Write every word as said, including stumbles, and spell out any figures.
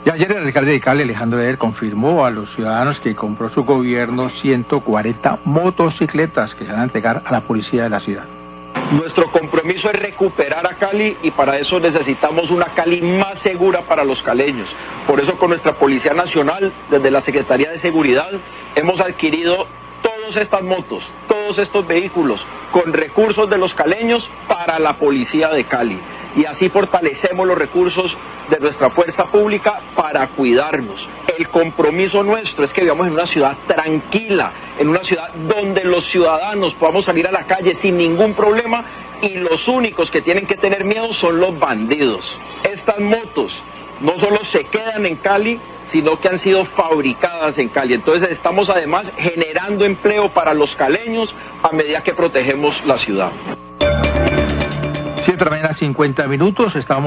Y ayer el alcalde de Cali, Alejandro Eder, confirmó a los ciudadanos que compró su gobierno ciento cuarenta motocicletas que se van a entregar a la policía de la ciudad. Nuestro compromiso es recuperar a Cali y para eso necesitamos una Cali más segura para los caleños. Por eso con nuestra Policía Nacional, desde la Secretaría de Seguridad, hemos adquirido todas estas motos, todos estos vehículos con recursos de los caleños para la Policía de Cali. Y así fortalecemos los recursos de nuestra fuerza pública para cuidarnos. El compromiso nuestro es que vivamos en una ciudad tranquila, en una ciudad donde los ciudadanos podamos salir a la calle sin ningún problema y los únicos que tienen que tener miedo son los bandidos. Estas motos no solo se quedan en Cali, sino que han sido fabricadas en Cali. Entonces estamos además generando empleo para los caleños a medida que protegemos la ciudad. siete de la mañana, cincuenta minutos, estamos